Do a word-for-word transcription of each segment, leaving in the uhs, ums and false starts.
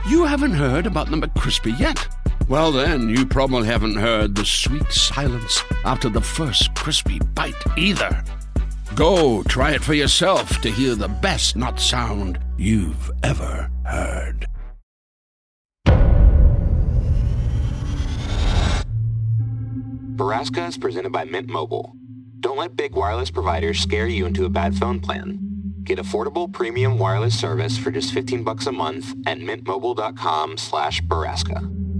You haven't heard about the McCrispy yet? Well then, you probably haven't heard the sweet silence after the first crispy bite either. Go try it for yourself to hear the best nut sound you've ever heard. Baraska is presented by Mint Mobile. Don't let big wireless providers scare you into a bad phone plan. Get affordable premium wireless service for just fifteen bucks a month at mintmobile.com slash Baraska.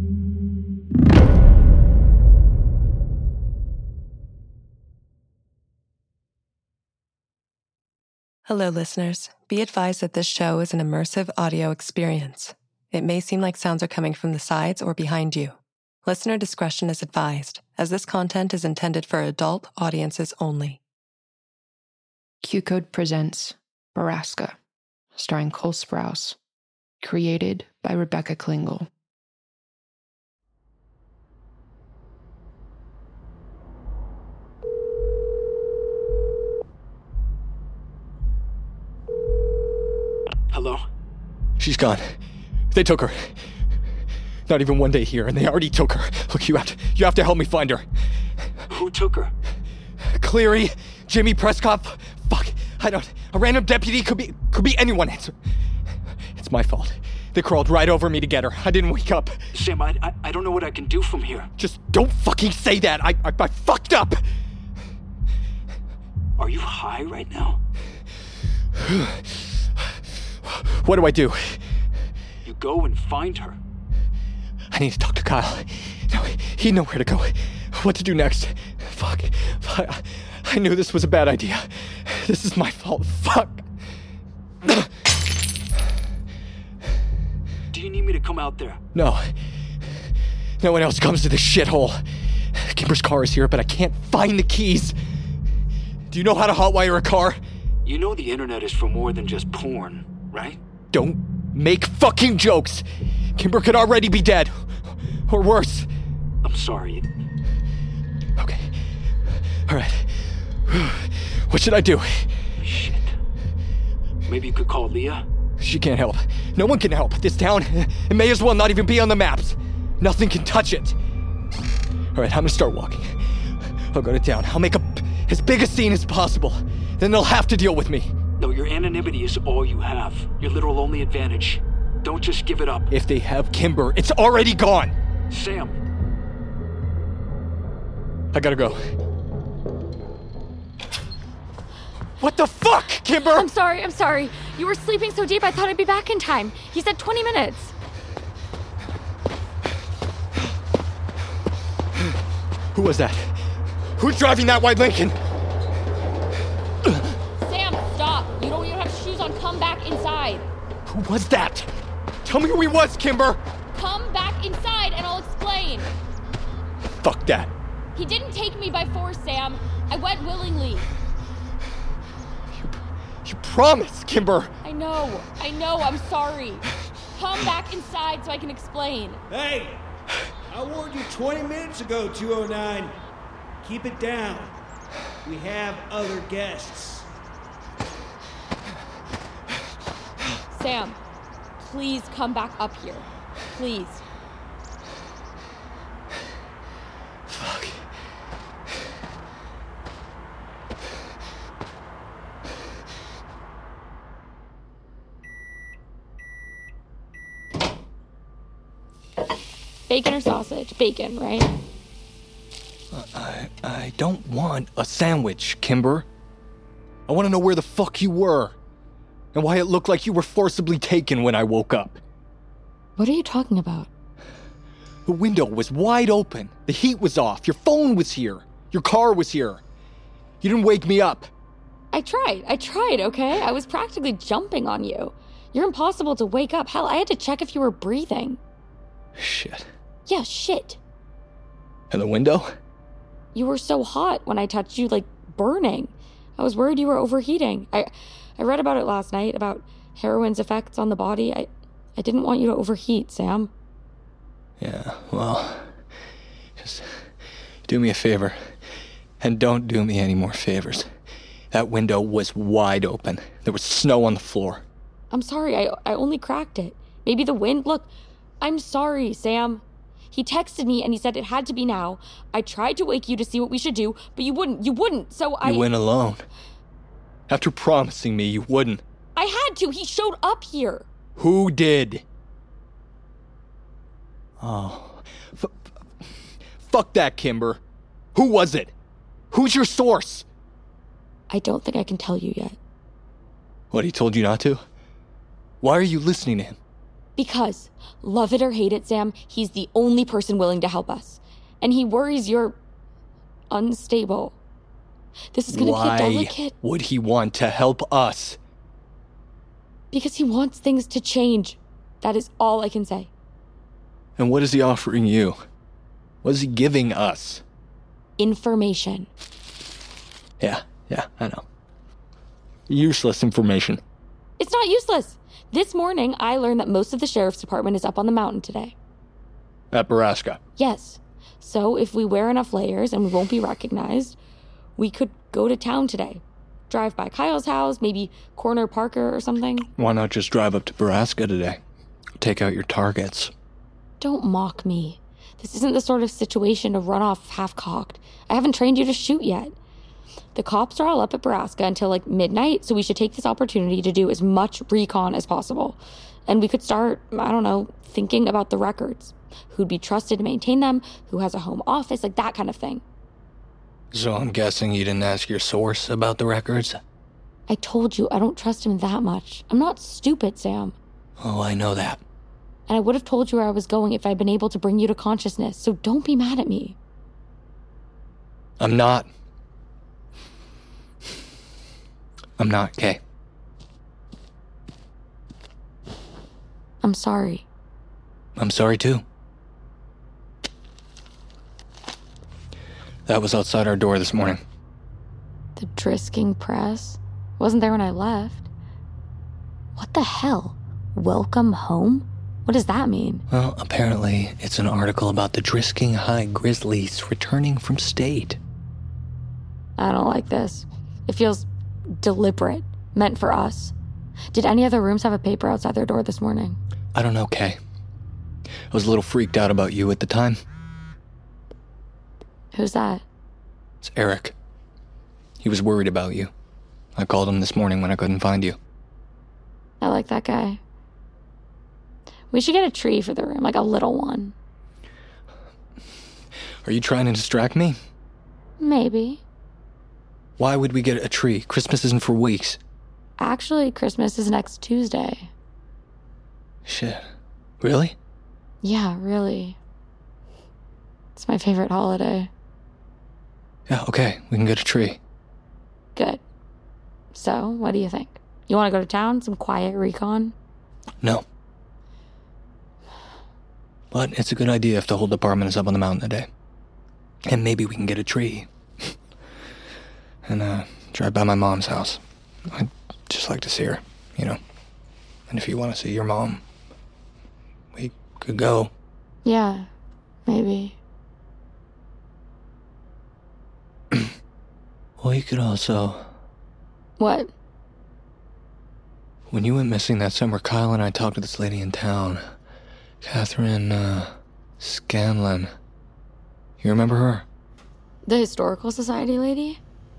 Hello, listeners. Be advised that this show is an immersive audio experience. It may seem like sounds are coming from the sides or behind you. Listener discretion is advised, as this content is intended for adult audiences only. Q-Code presents Baraska, starring Cole Sprouse, created by Rebecca Klingel. Hello? She's gone. They took her. Not even one day here, and they already took her. Look, you have to, you have to help me find her. Who took her? Cleary, Jimmy Prescott. Fuck, I don't. A random deputy could be, could be anyone. It's, it's my fault. They crawled right over me to get her. I didn't wake up. Sam, I, I, I don't know what I can do from here. Just don't fucking say that. I, I, I fucked up. Are you high right now? What do I do? You go and find her. I need to talk to Kyle. No, he'd know where to go. What to do next. Fuck. I, I knew this was a bad idea. This is my fault. Fuck. Do you need me to come out there? No. No one else comes to this shithole. Kimber's car is here, but I can't find the keys. Do you know how to hotwire a car? You know the internet is for more than just porn, right? Don't make fucking jokes. Kimber could already be dead. Or worse. I'm sorry. Okay. All right. What should I do? Shit. Maybe you could call Leah? She can't help. No one can help. This town, it may as well not even be on the maps. Nothing can touch it. All right, I'm gonna start walking. I'll go to town. I'll make a, as big a scene as possible. Then they'll have to deal with me. No, your anonymity is all you have. Your literal only advantage. Don't just give it up. If they have Kimber, it's already gone. Sam. I gotta go. What the fuck, Kimber? I'm sorry, I'm sorry. You were sleeping so deep I thought I'd be back in time. He said twenty minutes. Who was that? Who's driving that white Lincoln? Sam, stop. You don't even have shoes on. Come back inside. Who was that? Tell me who he was, Kimber! Come back inside and I'll explain. Fuck that. He didn't take me by force, Sam. I went willingly. You, you promised, Kimber! I know, I know, I'm sorry. Come back inside so I can explain. Hey! I warned you twenty minutes ago, two oh nine. Keep it down. We have other guests. Sam, please come back up here. Please. Fuck. Bacon or sausage? Bacon, right? Uh, I, I don't want a sandwich, Kimber. I want to know where the fuck you were. And why it looked like you were forcibly taken when I woke up. What are you talking about? The window was wide open. The heat was off. Your phone was here. Your car was here. You didn't wake me up. I tried. I tried, okay? I was practically jumping on you. You're impossible to wake up. Hell, I had to check if you were breathing. Shit. Yeah, shit. And the window? You were so hot when I touched you, like burning. I was worried you were overheating. I I read about it last night, about heroin's effects on the body. I, I didn't want you to overheat, Sam. Yeah, well, just do me a favor. And don't do me any more favors. That window was wide open. There was snow on the floor. I'm sorry, I, I only cracked it. Maybe the wind. Look, I'm sorry, Sam. He texted me and he said it had to be now. I tried to wake you to see what we should do, but you wouldn't. You wouldn't, so I... You went alone. After promising me you wouldn't. I had to. He showed up here. Who did? Oh. F- f- fuck that, Kimber. Who was it? Who's your source? I don't think I can tell you yet. What, he told you not to? Why are you listening to him? Because, love it or hate it, Sam, he's the only person willing to help us. And he worries you're unstable. This is going to be a delicate... Why would he want to help us? Because he wants things to change. That is all I can say. And what is he offering you? What is he giving us? Information. Yeah, yeah, I know. Useless information. It's not useless. This morning, I learned that most of the sheriff's department is up on the mountain today. At Baraska? Yes. So if we wear enough layers and we won't be recognized, we could go to town today. Drive by Kyle's house, maybe corner Parker or something. Why not just drive up to Baraska today? Take out your targets. Don't mock me. This isn't the sort of situation to run off half-cocked. I haven't trained you to shoot yet. The cops are all up at Baraska until like midnight, so we should take this opportunity to do as much recon as possible. And we could start, I don't know, thinking about the records. Who'd be trusted to maintain them, who has a home office, like that kind of thing. So I'm guessing you didn't ask your source about the records? I told you I don't trust him that much. I'm not stupid, Sam. Oh, I know that. And I would have told you where I was going if I'd been able to bring you to consciousness, so don't be mad at me. I'm not. I'm not, Kay. I'm sorry. I'm sorry, too. That was outside our door this morning. The Drisking Press? Wasn't there when I left. What the hell? Welcome home? What does that mean? Well, apparently it's an article about the Drisking High Grizzlies returning from state. I don't like this. It feels deliberate, meant for us. Did any other rooms have a paper outside their door this morning? I don't know, Kay. I was a little freaked out about you at the time. Who's that? It's Eric. He was worried about you. I called him this morning when I couldn't find you. I like that guy. We should get a tree for the room, like a little one. Are you trying to distract me? Maybe. Why would we get a tree? Christmas isn't for weeks. Actually, Christmas is next Tuesday. Shit. Really? Yeah, really. It's my favorite holiday. Yeah, okay. We can get a tree. Good. So, what do you think? You want to go to town? Some quiet recon? No. But it's a good idea if the whole department is up on the mountain today. And maybe we can get a tree. and, uh, drive by my mom's house. I'd just like to see her, you know. And if you want to see your mom, we could go. Yeah, maybe. Well, you could also... What? When you went missing that summer, Kyle and I talked to this lady in town. Catherine, uh, Scanlon. You remember her? The Historical Society lady?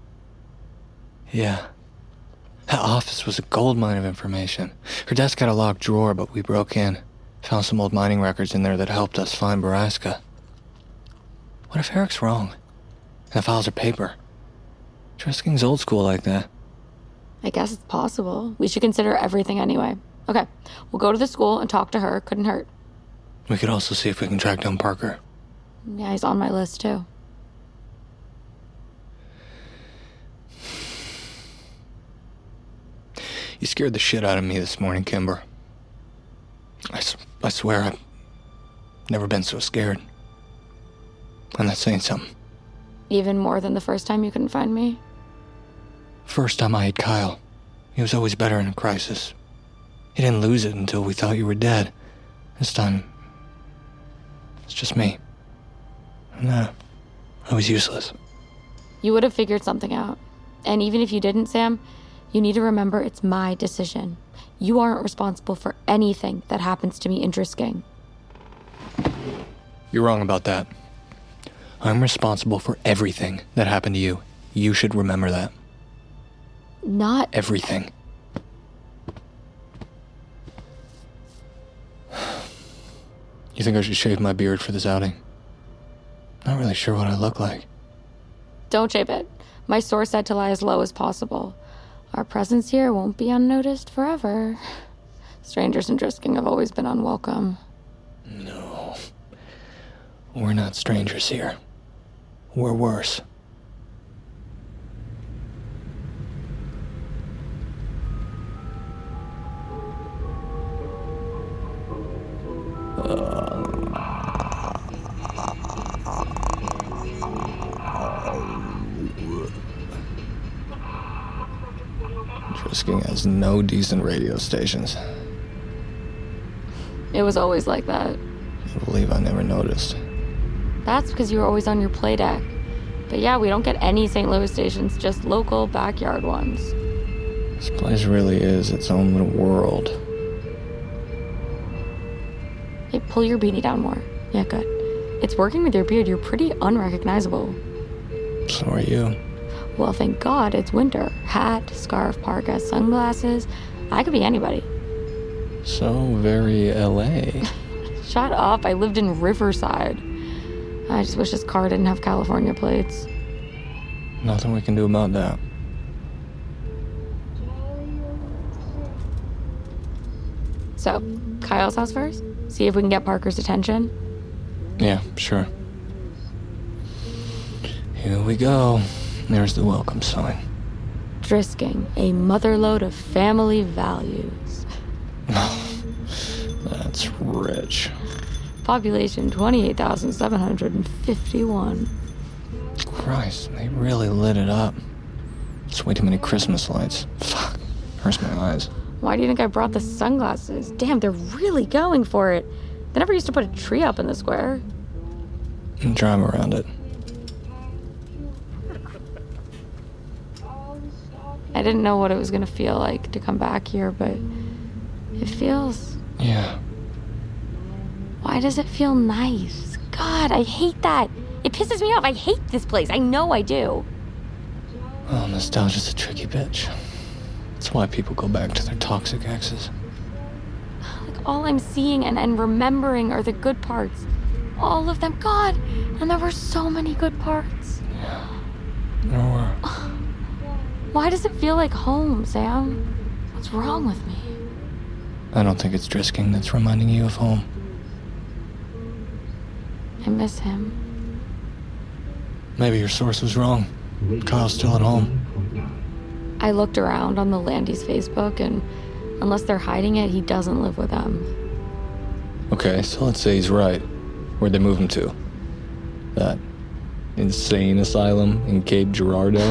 Yeah. That office was a goldmine of information. Her desk had a locked drawer, but we broke in. Found some old mining records in there that helped us find Baraska. What if Eric's wrong? And the files are paper? Drisking's old school like that. I guess it's possible. We should consider everything anyway. Okay, we'll go to the school and talk to her. Couldn't hurt. We could also see if we can track down Parker. Yeah, he's on my list, too. You scared the shit out of me this morning, Kimber. I, I swear I've never been so scared. I'm not saying something. Even more than the first time you couldn't find me? First time I had Kyle. He was always better in a crisis. He didn't lose it until we thought you were dead. This time, it's just me. And, uh, I was useless. You would have figured something out. And even if you didn't, Sam, you need to remember it's my decision. You aren't responsible for anything that happens to me in Drisking. You're wrong about that. I'm responsible for everything that happened to you. You should remember that. Not everything. You think I should shave my beard for this outing? Not really sure what I look like. Don't shave it. My source said to lie as low as possible. Our presence here won't be unnoticed forever. Strangers in Drisking have always been unwelcome. No. We're not strangers here. We're worse. Drisking has no decent radio stations. It was always like that. I believe I never noticed. That's because you were always on your play deck. But yeah, we don't get any Saint Louis stations, just local backyard ones. This place really is its own little world. Hey, pull your beanie down more. Yeah, good. It's working with your beard. You're pretty unrecognizable. So are you. Well, thank God it's winter. Hat, scarf, parka, sunglasses. I could be anybody. So very L A. Shut up. I lived in Riverside. I just wish this car didn't have California plates. Nothing we can do about that. So, Kyle's house first? See if we can get Parker's attention? Yeah, sure. Here we go. There's the welcome sign. Drisking, a motherlode of family values. That's rich. Population twenty-eight thousand seven hundred fifty-one. Christ, they really lit it up. It's way too many Christmas lights. Fuck, hurts my eyes. Why do you think I brought the sunglasses? Damn, they're really going for it. They never used to put a tree up in the square. And drive around it. I didn't know what it was gonna feel like to come back here, but it feels... Yeah. Why does it feel nice? God, I hate that. It pisses me off. I hate this place. I know I do. Well, nostalgia's a tricky bitch. That's why people go back to their toxic exes. Like, all I'm seeing and, and remembering are the good parts. All of them. God, and there were so many good parts. Yeah, there were. Why does it feel like home, Sam? What's wrong with me? I don't think it's Drisking that's reminding you of home. I miss him. Maybe your source was wrong. Kyle's still at home. I looked around on the Landys Facebook, and unless they're hiding it, he doesn't live with them. Okay, so let's say he's right. Where'd they move him to? That insane asylum in Cape Girardeau?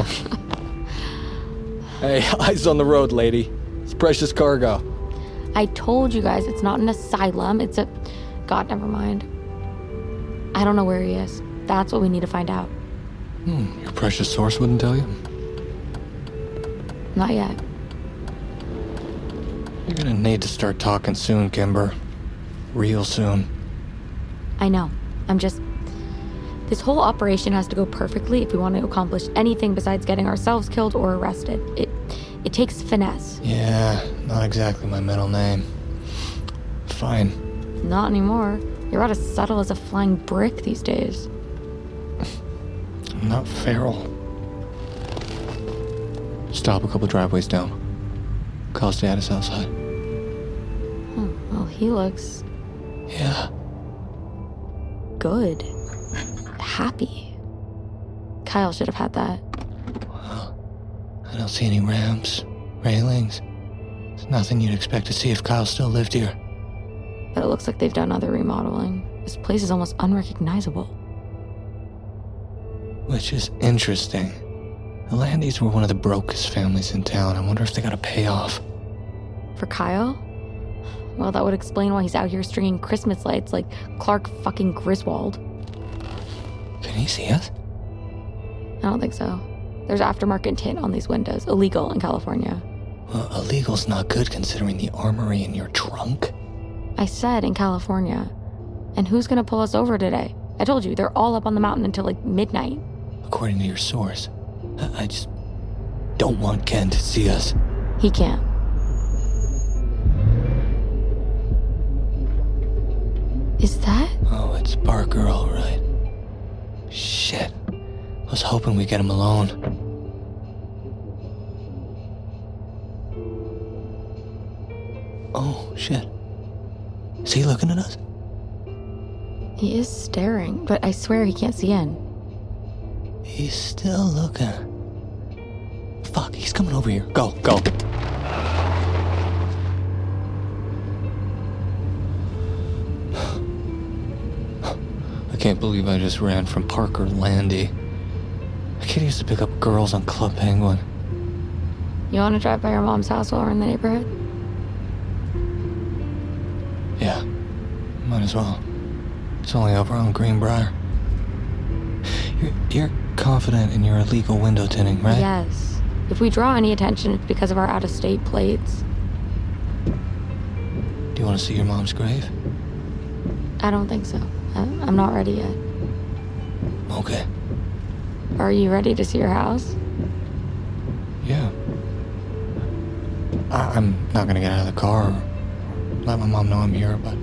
Hey, eyes on the road, lady. It's precious cargo. I told you guys it's not an asylum. It's a... God, never mind. I don't know where he is. That's what we need to find out. Hmm, your precious source wouldn't tell you? Not yet. You're gonna need to start talking soon, Kimber. Real soon. I know. I'm just... This whole operation has to go perfectly if we want to accomplish anything besides getting ourselves killed or arrested. It it takes finesse. Yeah, not exactly my middle name. Fine. Not anymore. You're about as subtle as a flying brick these days. I'm not feral. Stop a couple driveways down. Kyle's dad is outside. Oh, well, he looks... Yeah. Good. Happy. Kyle should have had that. Well, I don't see any ramps, railings. There's nothing you'd expect to see if Kyle still lived here. But it looks like they've done other remodeling. This place is almost unrecognizable. Which is interesting. The Landys were one of the brokest families in town. I wonder if they got a payoff. For Kyle? Well, that would explain why he's out here stringing Christmas lights like Clark fucking Griswold. Can he see us? I don't think so. There's aftermarket tint on these windows. Illegal in California. Uh, illegal's not good considering the armory in your trunk. I said in California. And who's gonna pull us over today? I told you, they're all up on the mountain until like midnight. According to your source. I, I just don't want Ken to see us. He can't. Is that? Oh, it's Parker, all right. Shit. I was hoping we'd get him alone. Oh, shit. Is he looking at us? He is staring, but I swear he can't see in. He's still looking. Fuck, he's coming over here. Go, go. I can't believe I just ran from Parker Landy. The kid used to pick up girls on Club Penguin. You want to drive by your mom's house while we're in the neighborhood? Yeah, might as well. It's only over on Greenbrier. You're, you're confident in your illegal window tinting, right? Yes. If we draw any attention, it's because of our out-of-state plates. Do you want to see your mom's grave? I don't think so. I, I'm not ready yet. Okay. Are you ready to see your house? Yeah. I, I'm not gonna get out of the car or let my mom know I'm here, but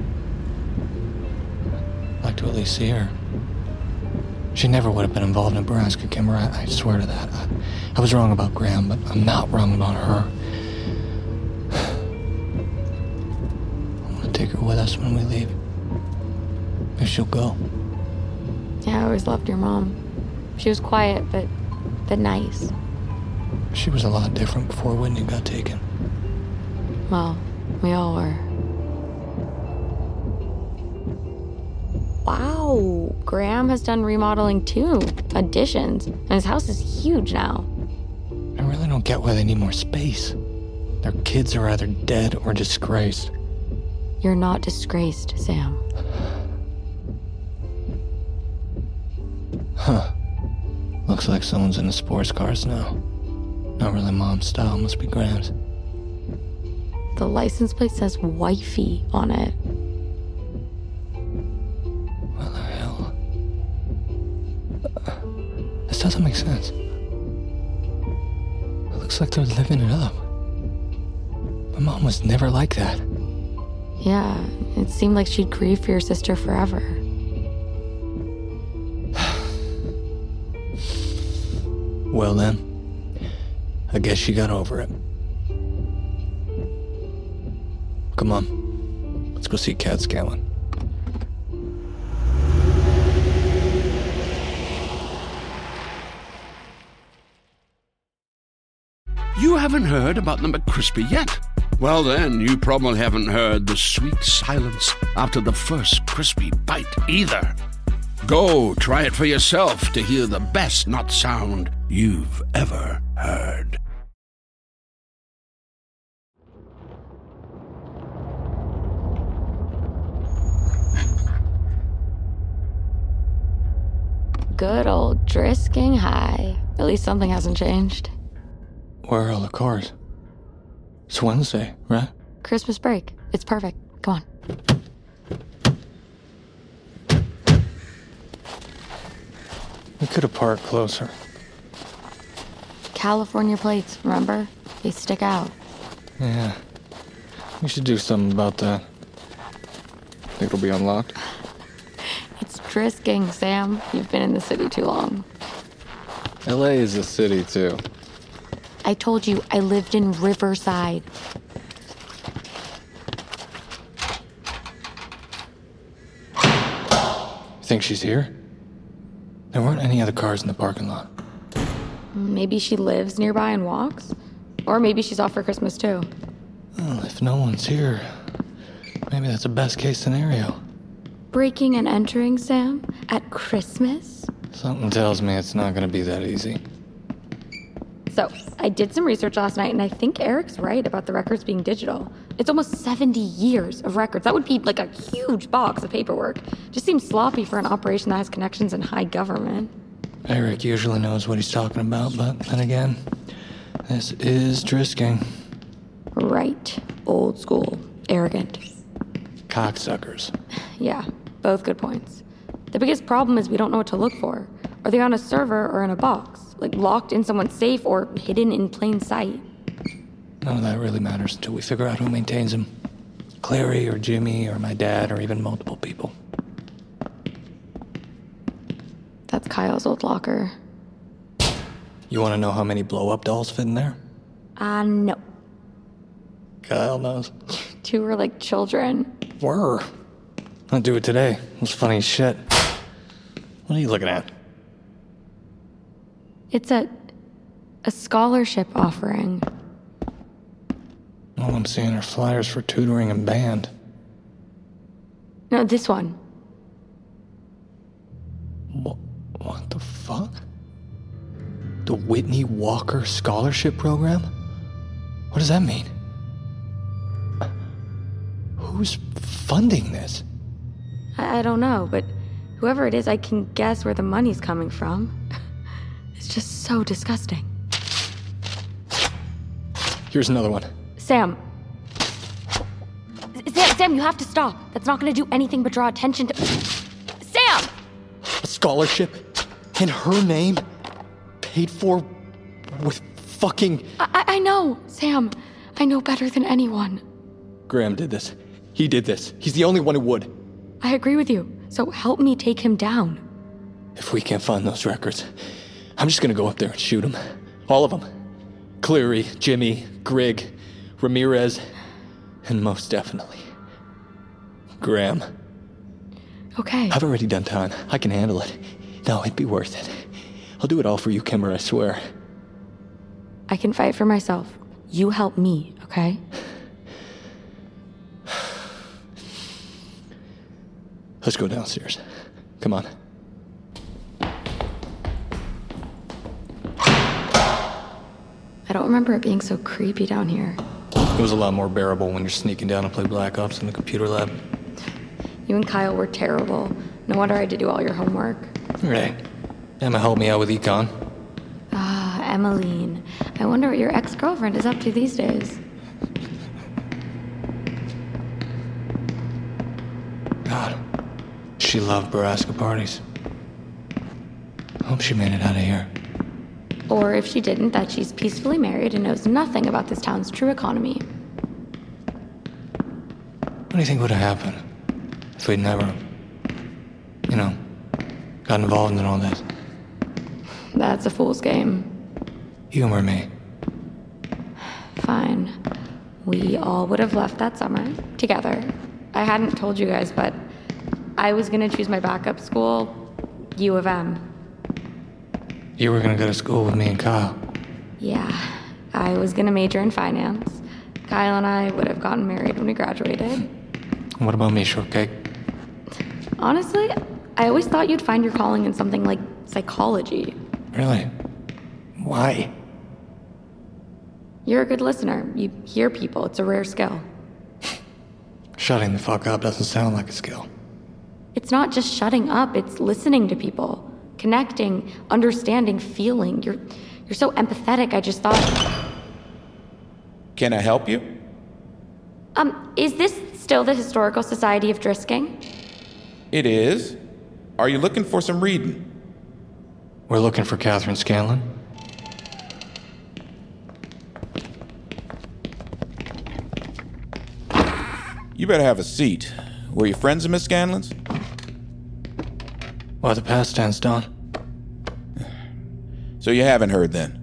I'd like to at least see her. She never would have been involved in Baraska, Kimber. I, I swear to that. I, I was wrong about Graham, but I'm not wrong about her. I want to take her with us when we leave. If she'll go. Yeah, I always loved your mom. She was quiet, but, but nice. She was a lot different before Whitney got taken. Well, we all were. Wow, Graham has done remodeling too. Additions. And his house is huge now. I really don't get why they need more space. Their kids are either dead or disgraced. You're not disgraced, Sam. Huh. Looks like someone's in the sports cars now. Not really mom's style, must be Graham's. The license plate says wifey on it. What the hell? This doesn't make sense. It looks like they're living it up. My mom was never like that. Yeah, it seemed like she'd grieve for your sister forever. Well then, I guess she got over it. Come on, let's go see Cat Scanlon. You haven't heard about the McCrispy yet? Well then, you probably haven't heard the sweet silence after the first crispy bite either. Go try it for yourself to hear the best nut sound you've ever heard. Good old Drisking High. At least something hasn't changed. Where are all the cars? It's Wednesday, right? Christmas break. It's perfect. Come on. We could have parked closer. California plates, remember? They stick out. Yeah. We should do something about that. Think it'll be unlocked? It's Drisking, Sam. You've been in the city too long. L A is a city, too. I told you I lived in Riverside. You think she's here? There weren't any other cars in the parking lot. Maybe she lives nearby and walks? Or maybe she's off for Christmas too. Well, if no one's here, maybe that's a best case scenario. Breaking and entering, Sam? At Christmas? Something tells me it's not gonna be that easy. So, I did some research last night, and I think Eric's right about the records being digital. It's almost seventy years of records. That would be like a huge box of paperwork. Just seems sloppy for an operation that has connections in high government. Eric usually knows what he's talking about, but then again, this is Drisking. Right. Old school. Arrogant. Cocksuckers. Yeah, both good points. The biggest problem is we don't know what to look for. Are they on a server or in a box? Like locked in someone's safe or hidden in plain sight? None of that really matters until we figure out who maintains them. Clary or Jimmy or my dad or even multiple people. That's Kyle's old locker. You want to know how many blow-up dolls fit in there? Uh, no. Kyle knows. Two were like children. Were. I'll do it today. It was funny as shit. What are you looking at? It's a... a scholarship offering. All I'm seeing are flyers for tutoring and band. No, this one. What, what the fuck? The Whitney Walker Scholarship Program? What does that mean? Who's funding this? I, I don't know, but whoever it is, I can guess where the money's coming from. It's just so disgusting. Here's another one. Sam. Sam, Sam, you have to stop. That's not gonna do anything but draw attention to... Sam! A scholarship in her name? Paid for with fucking... I, I know, Sam. I know better than anyone. Graham did this. He did this. He's the only one who would. I agree with you, so help me take him down. If we can't find those records, I'm just gonna go up there and shoot them. All of them. Cleary, Jimmy, Grigg, Ramirez, and most definitely, Graham. Okay. I've already done time. I can handle it. No, it'd be worth it. I'll do it all for you, Kimmer, I swear. I can fight for myself. You help me, okay? Let's go downstairs. Come on. I don't remember it being so creepy down here. It was a lot more bearable when you're sneaking down to play Black Ops in the computer lab. You and Kyle were terrible. No wonder I had to do all your homework. Right. Emma helped me out with econ. Ah, Emmeline. I wonder what your ex-girlfriend is up to these days. God. She loved Baraska parties. Hope she made it out of here. Or if she didn't, that she's peacefully married and knows nothing about this town's true economy. What do you think would have happened if we'd never, you know, got involved in all this? That's a fool's game. Humor me. Fine. We all would have left that summer together. I hadn't told you guys, but I was gonna choose my backup school, U of M. You were gonna go to school with me and Kyle. Yeah, I was gonna major in finance. Kyle and I would have gotten married when we graduated. What about me, Shortcake? Honestly, I always thought you'd find your calling in something like psychology. Really? Why? You're a good listener. You hear people. It's a rare skill. Shutting the fuck up doesn't sound like a skill. It's not just shutting up, it's listening to people. Connecting, understanding, feeling. You're you're so empathetic, I just thought... Can I help you? Um, is this still the Historical Society of Drisking? It is. Are you looking for some reading? We're looking for Catherine Scanlon. You better have a seat. Were you friends of Miss Scanlon's? Well, the past tense, Don. So you haven't heard then?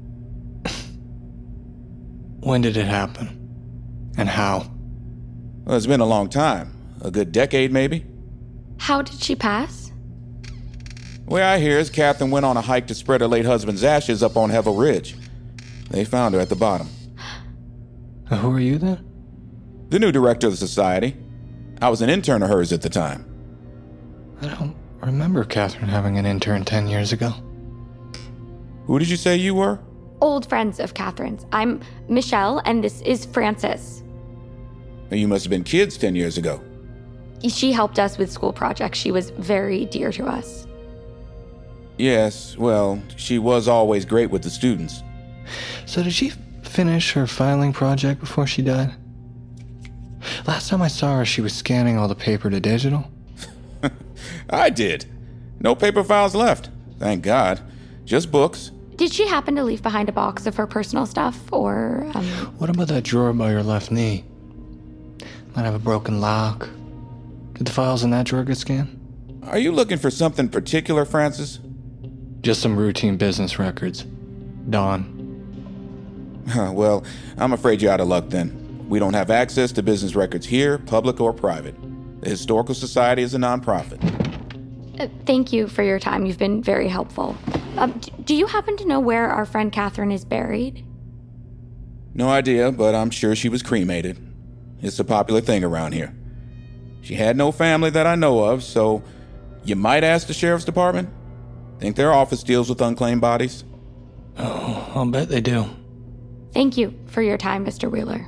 When did it happen? And how? Well, it's been a long time. A good decade, maybe? How did she pass? The way I hear is Catherine went on a hike to spread her late husband's ashes up on Hevel Ridge. They found her at the bottom. Uh, who are you then? The new director of the society. I was an intern of hers at the time. I don't remember Catherine having an intern ten years ago. Who did you say you were? Old friends of Catherine's. I'm Michelle, and this is Frances. You must have been kids ten years ago. She helped us with school projects. She was very dear to us. Yes, well, she was always great with the students. So did she finish her filing project before she died? Last time I saw her, she was scanning all the paper to digital. I did. No paper files left. Thank God. Just books. Did she happen to leave behind a box of her personal stuff, or, um... What about that drawer by your left knee? Might have a broken lock. Did the files in that drawer get scanned? Are you looking for something particular, Francis? Just some routine business records. Dawn. Well, I'm afraid you're out of luck then. We don't have access to business records here, public or private. The Historical Society is a nonprofit. Uh, thank you for your time. You've been very helpful. Um, d- do you happen to know where our friend Catherine is buried? No idea, but I'm sure she was cremated. It's a popular thing around here. She had no family that I know of, so you might ask the sheriff's department. Think their office deals with unclaimed bodies? Oh, I'll bet they do. Thank you for your time, Mister Wheeler.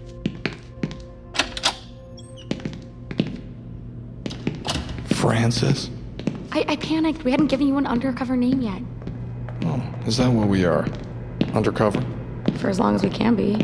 Francis? I, I panicked. We hadn't given you an undercover name yet. Oh, is that what we are? Undercover? For as long as we can be.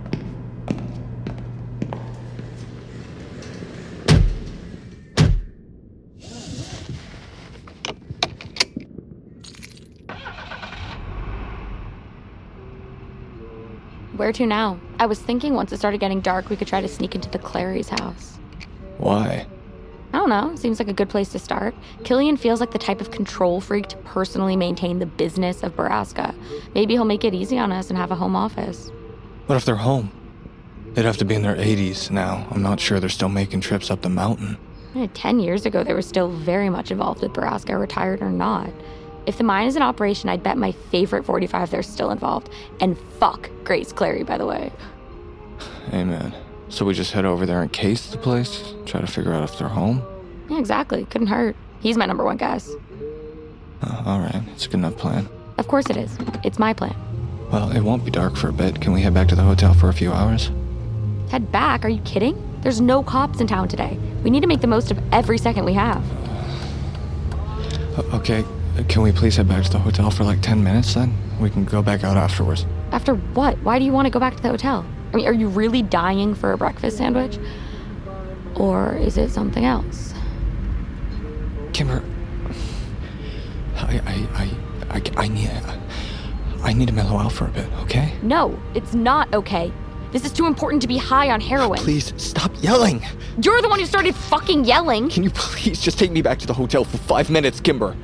Where to now? I was thinking once it started getting dark, we could try to sneak into the Clary's house. Why? I don't know. Seems like a good place to start. Killian feels like the type of control freak to personally maintain the business of Borrasca. Maybe he'll make it easy on us and have a home office. What if they're home? They'd have to be in their eighties now. I'm not sure they're still making trips up the mountain. Eh, Ten years ago, they were still very much involved with Borrasca, retired or not. If the mine is in operation, I'd bet my favorite forty-five they're still involved. And fuck Grace Clary, by the way. Amen. So we just head over there and case the place? Try to figure out if they're home? Yeah, exactly. Couldn't hurt. He's my number one guess. Uh, all right. It's a good enough plan. Of course it is. It's my plan. Well, it won't be dark for a bit. Can we head back to the hotel for a few hours? Head back? Are you kidding? There's no cops in town today. We need to make the most of every second we have. Uh, okay. Can we please head back to the hotel for like ten minutes then? We can go back out afterwards. After what? Why do you want to go back to the hotel? I mean, are you really dying for a breakfast sandwich? Or is it something else? Kimber, I, I, I, I, I need, I need to mellow out for a bit, okay? No, it's not okay. This is too important to be high on heroin. Please, stop yelling! You're the one who started fucking yelling! Can you please just take me back to the hotel for five minutes, Kimber?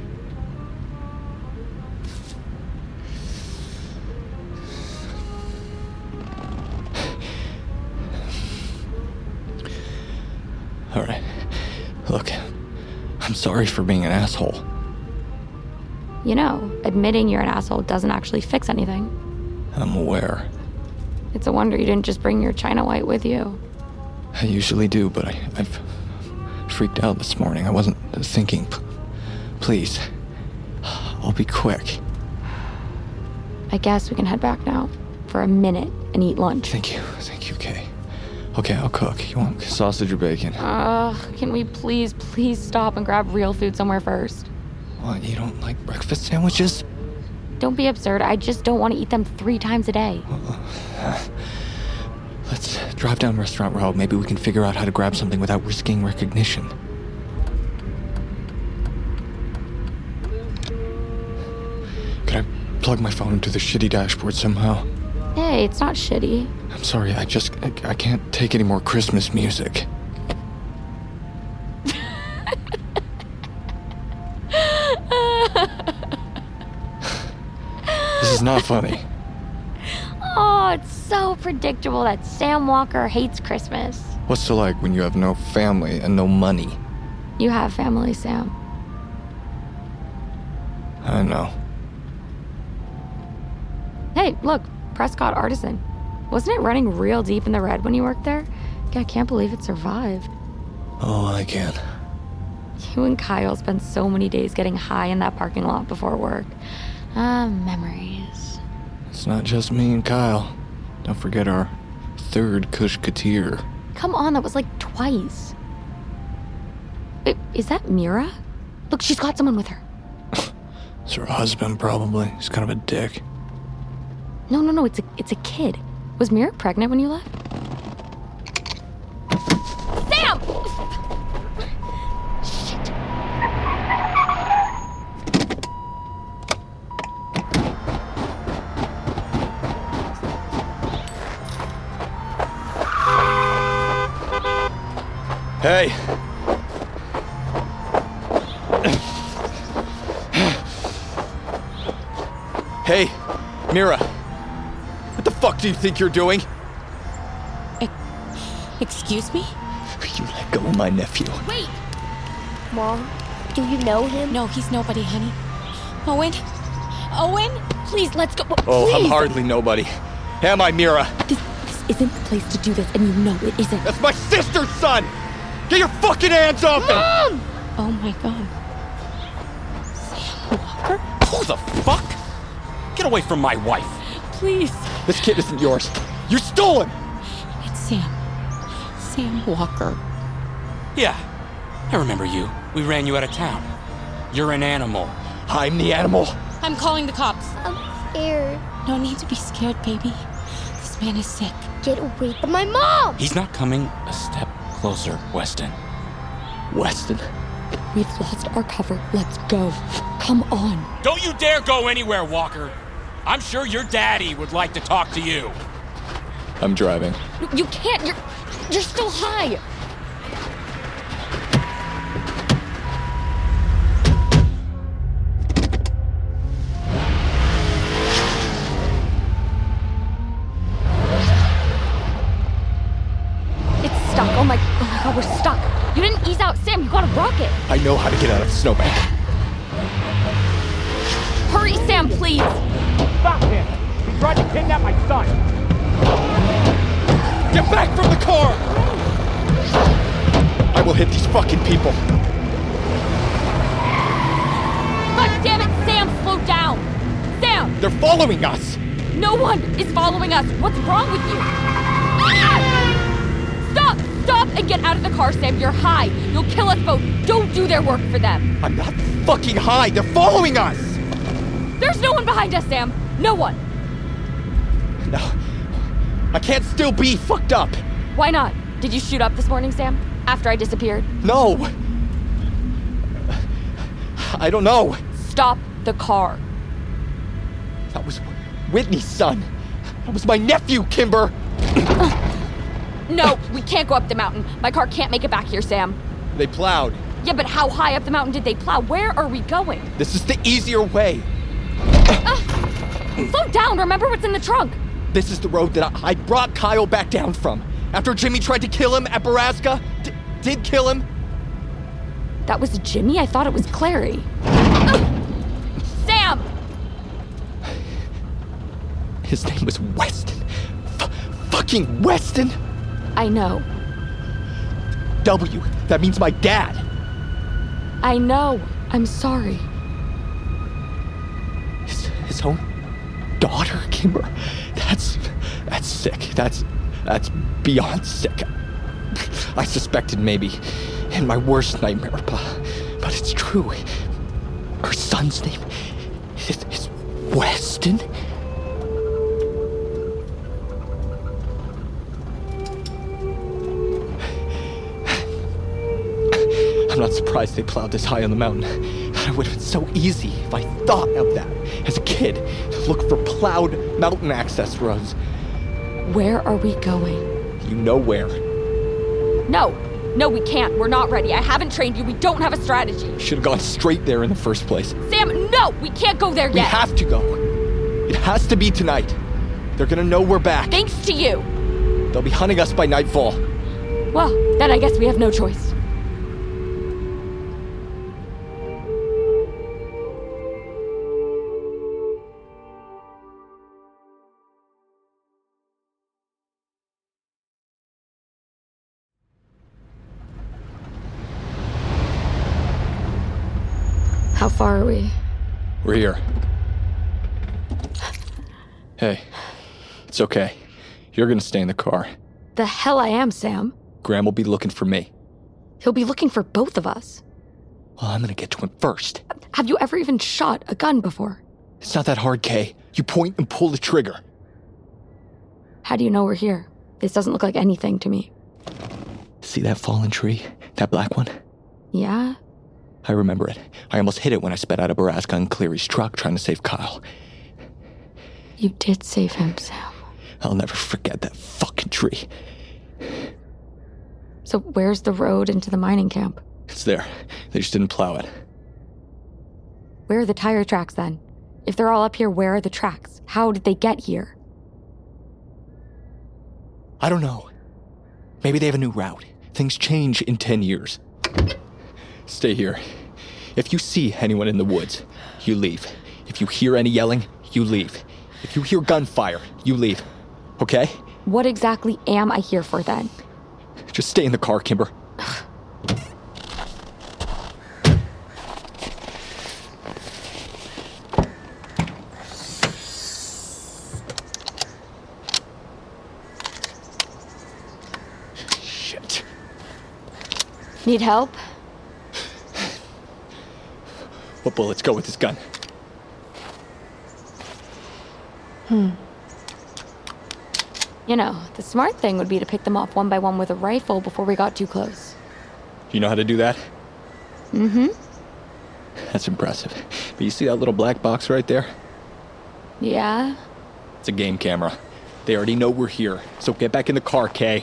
All right. Look, I'm sorry for being an asshole. You know, admitting you're an asshole doesn't actually fix anything. I'm aware. It's a wonder you didn't just bring your China White with you. I usually do, but I, I've freaked out this morning. I wasn't thinking. P- please. I'll be quick. I guess we can head back now for a minute and eat lunch. Thank you. Thank you, Kay. Okay, I'll cook. You want sausage or bacon? Ugh, can we please, please stop and grab real food somewhere first? What, you don't like breakfast sandwiches? Don't be absurd. I just don't want to eat them three times a day. Uh, let's drive down Restaurant Row. Maybe we can figure out how to grab something without risking recognition. Could I plug my phone into the shitty dashboard somehow? Hey, it's not shitty. I'm sorry, I just, I, I can't take any more Christmas music. This is not funny. Oh, it's so predictable that Sam Walker hates Christmas. What's it like when you have no family and no money? You have family, Sam. I know. Hey, look, Prescott Artisan. Wasn't it running real deep in the red when you worked there? I can't believe it survived. Oh, I can. You and Kyle spent so many days getting high in that parking lot before work. Ah, memories. It's not just me and Kyle. Don't forget our third Kush Katir. Come on, that was like twice. Wait, is that Mira? Look, she's got someone with her. It's her husband, probably. He's kind of a dick. No, no, no, it's a, it's a kid. Was Mira pregnant when you left? Sam! Shit. Hey. Hey, Mira. What the fuck do you think you're doing? E- excuse me? You let go of my nephew. Wait! Mom, do you know him? No, he's nobody, honey. Owen? Owen? Please, let's go. Oh, Please. I'm hardly nobody. Am I, Mira? This, this isn't the place to do this, and you know it isn't. That's my sister's son! Get your fucking hands off him! Mom! Oh my god. Sam Walker? Who the fuck? Get away from my wife. Please. This kid isn't yours. You stole him! It's Sam. Sam Walker. Yeah, I remember you. We ran you out of town. You're an animal. I'm the animal. I'm calling the cops. I'm scared. No need to be scared, baby. This man is sick. Get away from my mom! He's not coming a step closer, Weston. Weston. We've lost our cover. Let's go. Come on. Don't you dare go anywhere, Walker. I'm sure your daddy would like to talk to you. I'm driving. You can't. You're you're still high. It's stuck. Oh my, oh my god, we're stuck. You didn't ease out, Sam. You got a rocket. I know how to get out of the snowbank. Hurry, Sam, please. Stop him! He tried to kidnap my son! Get back from the car! I will hit these fucking people. God damn it, Sam, slow down. Sam! They're following us! No one is following us. What's wrong with you? Ah! Stop! Stop and get out of the car, Sam. You're high. You'll kill us both. Don't do their work for them. I'm not fucking high. They're following us! There's no one behind us, Sam. No one. No. I can't still be fucked up. Why not? Did you shoot up this morning, Sam? After I disappeared? No. I don't know. Stop the car. That was Whitney's son. That was my nephew, Kimber. No, we can't go up the mountain. My car can't make it back here, Sam. They plowed. Yeah, but how high up the mountain did they plow? Where are we going? This is the easier way. Uh, slow down. Remember what's in the trunk. This is the road that I, I brought Kyle back down from. After Jimmy tried to kill him at Baraska. D- did kill him. That was Jimmy? I thought it was Clary. Uh, Sam! His name was Weston. F- fucking Weston! I know. W. That means my dad. I know. I'm sorry. His, his own daughter, Kimber. That's that's sick. That's that's beyond sick. I suspected maybe in my worst nightmare, but, but it's true. Her son's name is, is Weston. I'm not surprised they plowed this high on the mountain. It would have been so easy if I thought of that as a kid, to look for plowed mountain access roads. Where are we going? You know where. No. No, we can't. We're not ready. I haven't trained you. We don't have a strategy. Should have gone straight there in the first place. Sam, no! We can't go there yet. We have to go. It has to be tonight. They're gonna know we're back. Thanks to you. They'll be hunting us by nightfall. Well, then I guess we have no choice. How far are we? We're here. Hey, it's okay. You're gonna stay in the car. The hell I am, Sam. Graham will be looking for me. He'll be looking for both of us. Well, I'm gonna get to him first. Have you ever even shot a gun before? It's not that hard, Kay. You point and pull the trigger. How do you know we're here? This doesn't look like anything to me. See that fallen tree? That black one? Yeah? I remember it. I almost hit it when I sped out of Baraska in Cleary's truck trying to save Kyle. You did save him, Sam. I'll never forget that fucking tree. So where's the road into the mining camp? It's there. They just didn't plow it. Where are the tire tracks then? If they're all up here, where are the tracks? How did they get here? I don't know. Maybe they have a new route. Things change in ten years. Stay here. If you see anyone in the woods, you leave. If you hear any yelling, you leave. If you hear gunfire, you leave. Okay? What exactly am I here for then? Just stay in the car, Kimber. Shit. Need help? What bullets go with this gun? Hmm. You know, the smart thing would be to pick them off one by one with a rifle before we got too close. You know how to do that? Mm-hmm. That's impressive. But you see that little black box right there? Yeah? It's a game camera. They already know we're here, so get back in the car, Kay.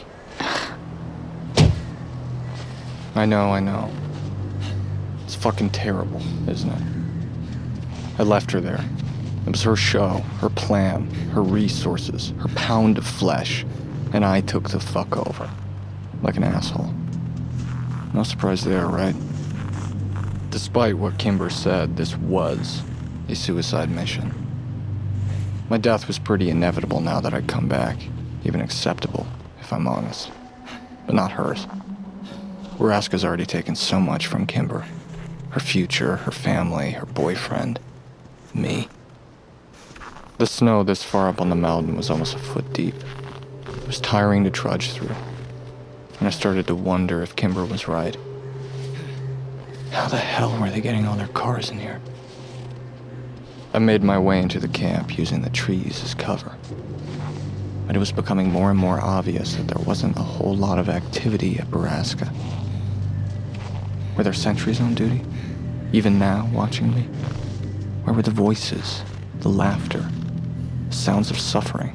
I know, I know. It's fucking terrible, isn't it? I left her there. It was her show, her plan, her resources, her pound of flesh, and I took the fuck over. Like an asshole. No surprise there, right? Despite what Kimber said, this was a suicide mission. My death was pretty inevitable now that I'd come back. Even acceptable, if I'm honest. But not hers. Baraska's already taken so much from Kimber. Her future, her family, her boyfriend, me. The snow this far up on the mountain was almost a foot deep. It was tiring to trudge through. And I started to wonder if Kimber was right. How the hell were they getting all their cars in here? I made my way into the camp using the trees as cover. But it was becoming more and more obvious that there wasn't a whole lot of activity at Baraska. Were there sentries on duty? Even now, watching me? Where were the voices, the laughter, the sounds of suffering?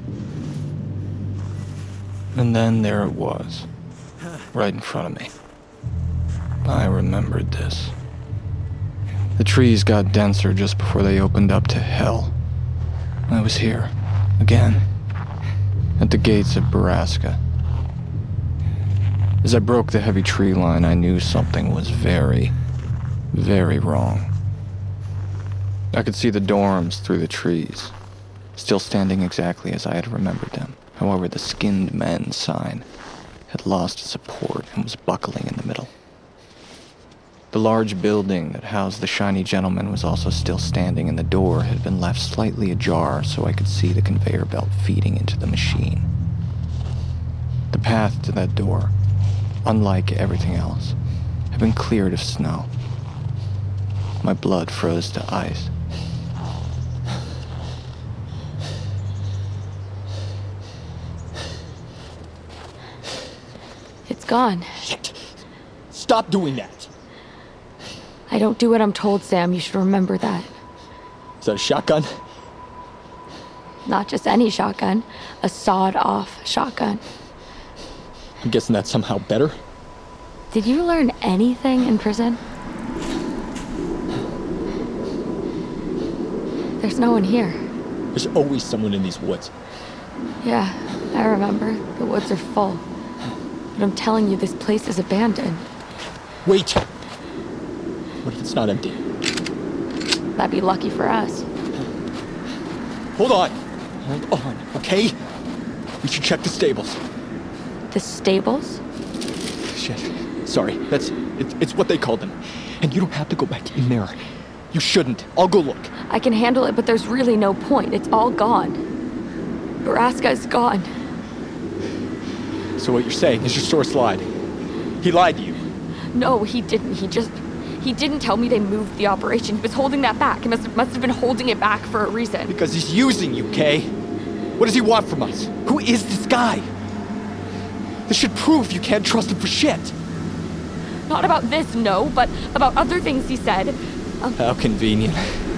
And then there it was, right in front of me. I remembered this. The trees got denser just before they opened up to hell. I was here, again, at the gates of Baraska. As I broke the heavy tree line, I knew something was very, very wrong. I could see the dorms through the trees, still standing exactly as I had remembered them. However, the skinned men sign had lost support and was buckling in the middle. The large building that housed the shiny gentleman was also still standing, and the door had been left slightly ajar so I could see the conveyor belt feeding into the machine. The path to that door, unlike everything else, had been cleared of snow. My blood froze to ice. It's gone. Shit! Stop doing that! I don't do what I'm told, Sam. You should remember that. Is that a shotgun? Not just any shotgun. A sawed-off shotgun. I'm guessing that's somehow better? Did you learn anything in prison? There's no one here. There's always someone in these woods. Yeah, I remember. The woods are full. But I'm telling you, this place is abandoned. Wait! What if it's not empty? That'd be lucky for us. Hold on! Hold on, okay? We should check the stables. The stables? Shit. Sorry, that's... It, it's what they called them. And you don't have to go back in there. You shouldn't. I'll go look. I can handle it, but there's really no point. It's all gone. Baraska is gone. So what you're saying is your source lied. He lied to you. No, he didn't. He just... He didn't tell me they moved the operation. He was holding that back. He must have, must have been holding it back for a reason. Because he's using you, Kay. What does he want from us? Who is this guy? This should prove you can't trust him for shit. Not about this, no, but about other things he said. Um, How convenient.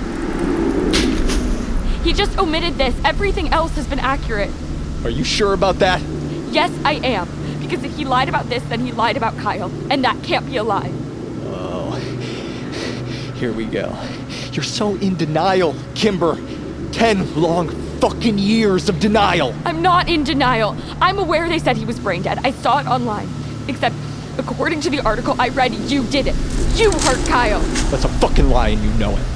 He just omitted this. Everything else has been accurate. Are you sure about that? Yes, I am. Because if he lied about this, then he lied about Kyle. And that can't be a lie. Oh. Here we go. You're so in denial, Kimber. Ten long fucking years of denial. I'm not in denial. I'm aware they said he was brain dead. I saw it online. Except, according to the article I read, you did it. You hurt Kyle. That's a fucking lie and you know it.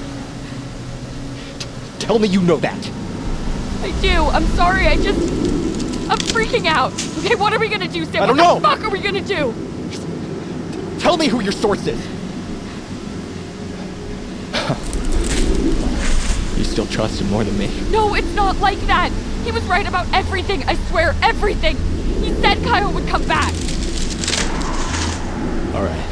T- tell me you know that. I do. I'm sorry. I just... I'm freaking out. Okay, what are we gonna do, Sam? I don't what know. What the fuck are we gonna do? Just tell me who your source is. You still trust him more than me. No, it's not like that. He was right about everything. I swear, everything. He said Kyle would come back. All right.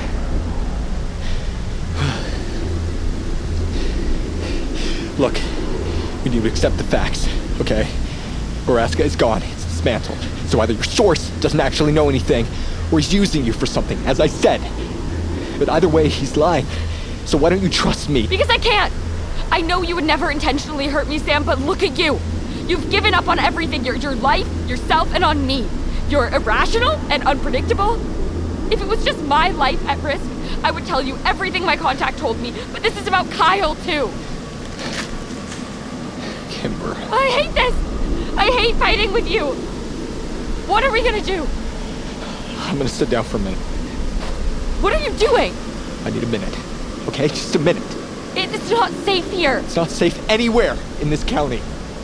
Look, we need to accept the facts, okay? Borrasca is gone. It's dismantled. So either your source doesn't actually know anything, or he's using you for something, as I said. But either way, he's lying. So why don't you trust me? Because I can't. I know you would never intentionally hurt me, Sam, but look at you. You've given up on everything. Your, your life, yourself, and on me. You're irrational and unpredictable. If it was just my life at risk, I would tell you everything my contact told me. But this is about Kyle, too. Kimber. I hate this. I hate fighting with you. What are we gonna do? I'm gonna sit down for a minute. What are you doing? I need a minute. Okay, just a minute. It's not safe here. It's not safe anywhere in this county.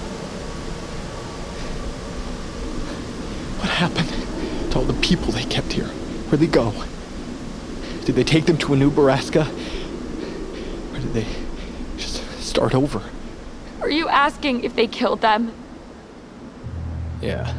What happened to all the people they kept here? Where'd they go? Did they take them to a new Borrasca? Or did they just start over? Are you asking if they killed them? Yeah.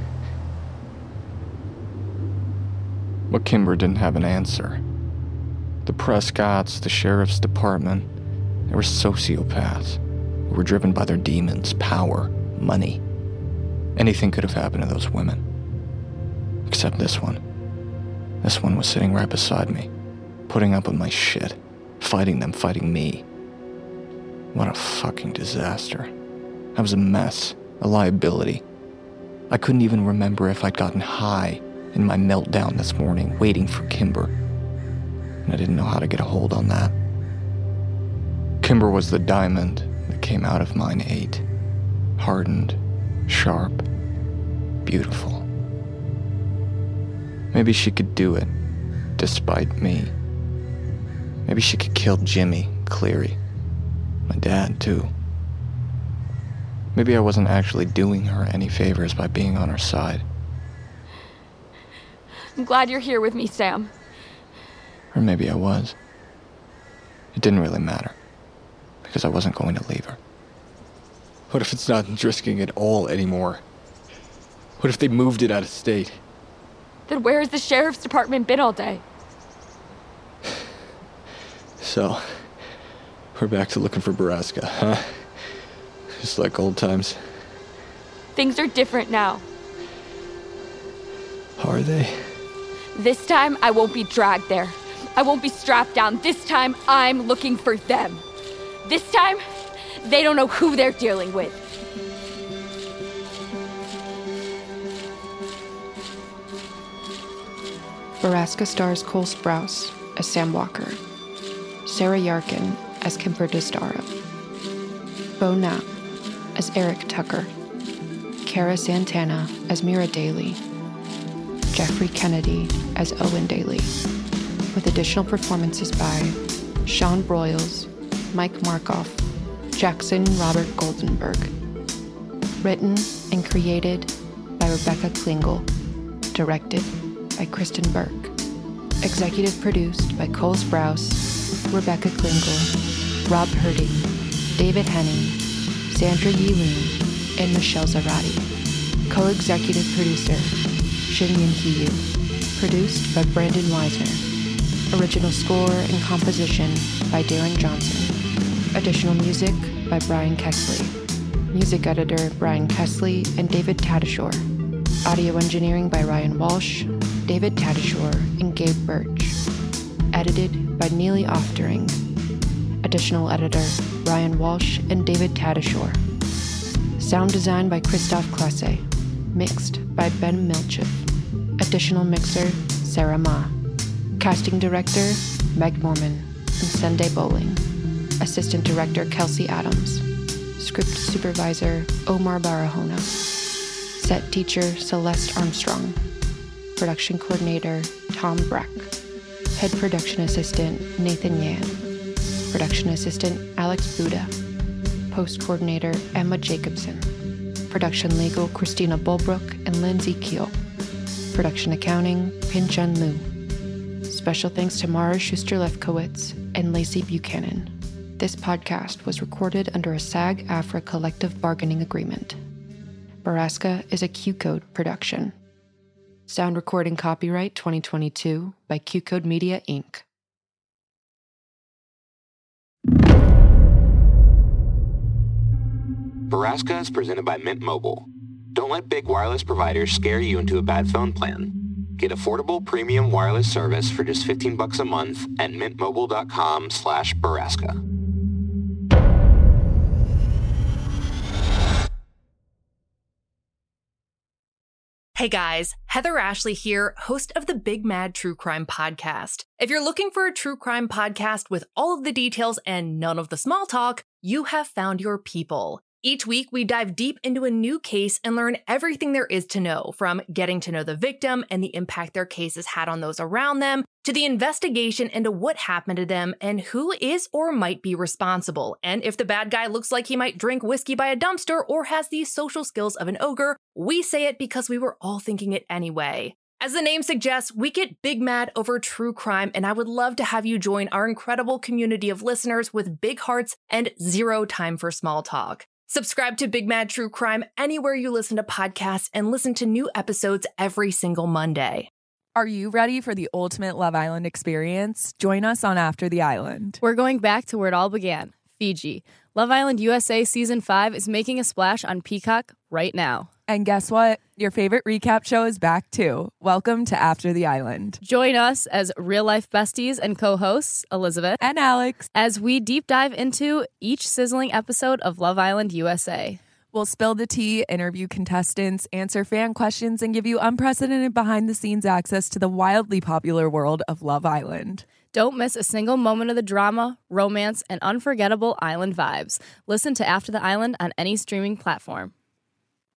But Kimber didn't have an answer. The Prescotts, the sheriff's department, they were sociopaths who were driven by their demons, power, money. Anything could have happened to those women. Except this one. This one was sitting right beside me, putting up with my shit, fighting them, fighting me. What a fucking disaster. I was a mess, a liability. I couldn't even remember if I'd gotten high in my meltdown this morning, waiting for Kimber. And I didn't know how to get a hold on that. Kimber was the diamond that came out of mine eight. Hardened, sharp, beautiful. Maybe she could do it, despite me. Maybe she could kill Jimmy, Cleary, my dad, too. Maybe I wasn't actually doing her any favors by being on her side. I'm glad you're here with me, Sam. Or maybe I was. It didn't really matter, because I wasn't going to leave her. What if it's not in Drisking at all anymore? What if they moved it out of state? Then where has the sheriff's department been all day? So, we're back to looking for Borrasca, huh? Just like old times. Things are different now. Are they? This time, I won't be dragged there. I won't be strapped down. This time, I'm looking for them. This time, they don't know who they're dealing with. Borrasca stars Cole Sprouse as Sam Walker, Sarah Yarkin as Kimber Destaro, Bo Knapp as Eric Tucker, Kara Santana as Mira Daly, Jeffrey Kennedy as Owen Daly, with additional performances by Sean Broyles, Mike Markoff, Jackson Robert Goldenberg. Written and created by Rebecca Klingel. Directed by Kristen Burke. Executive produced by Cole Sprouse, Rebecca Klingel, Rob Herding, David Henning, Sandra Yeeloon, and Michelle Zarati. Co-executive producer, Shinyin Hiyu. Produced by Brandon Weisner. Original score and composition by Darren Johnson. Additional music by Brian Kexley. Music editor Brian Kesley and David Tadashore. Audio engineering by Ryan Walsh, David Tadashore, and Gabe Birch. Edited by Neely Oftering. Additional editor Ryan Walsh and David Tadashore. Sound design by Christoph Klasse. Mixed by Ben Milchev. Additional mixer Sarah Ma. Casting director Meg Morman and Sunday Bowling. Assistant director Kelsey Adams. Script supervisor Omar Barahona. Set teacher Celeste Armstrong. Production coordinator Tom Breck. Head production assistant Nathan Yan. Production assistant Alex Buda. Post coordinator Emma Jacobson. Production legal Christina Bulbrook and Lindsay Keel. Production accounting Pin-Chun Liu. Special thanks to Mara Schuster-Lefkowitz and Lacey Buchanan. This podcast was recorded under a SAG-AFTRA collective bargaining agreement. Baraska is a Q-Code production. Sound recording copyright twenty twenty-two by Q-Code Media, Incorporated. Baraska is presented by Mint Mobile. Don't let big wireless providers scare you into a bad phone plan. Get affordable premium wireless service for just fifteen bucks a month at mintmobile.com slash Baraska. Hey guys, Heather Ashley here, host of the Big Mad True Crime Podcast. If you're looking for a true crime podcast with all of the details and none of the small talk, you have found your people. Each week, we dive deep into a new case and learn everything there is to know, from getting to know the victim and the impact their case has had on those around them, to the investigation into what happened to them and who is or might be responsible. And if the bad guy looks like he might drink whiskey by a dumpster or has the social skills of an ogre, we say it because we were all thinking it anyway. As the name suggests, we get big mad over true crime, and I would love to have you join our incredible community of listeners with big hearts and zero time for small talk. Subscribe to Big Mad True Crime anywhere you listen to podcasts and listen to new episodes every single Monday. Are you ready for the ultimate Love Island experience? Join us on After the Island. We're going back to where it all began, Fiji. Love Island U S A Season five is making a splash on Peacock right now. And guess what? Your favorite recap show is back too. Welcome to After the Island. Join us as real-life besties and co-hosts, Elizabeth and Alex, as we deep dive into each sizzling episode of Love Island U S A. We'll spill the tea, interview contestants, answer fan questions, and give you unprecedented behind-the-scenes access to the wildly popular world of Love Island. Don't miss a single moment of the drama, romance, and unforgettable island vibes. Listen to After the Island on any streaming platform.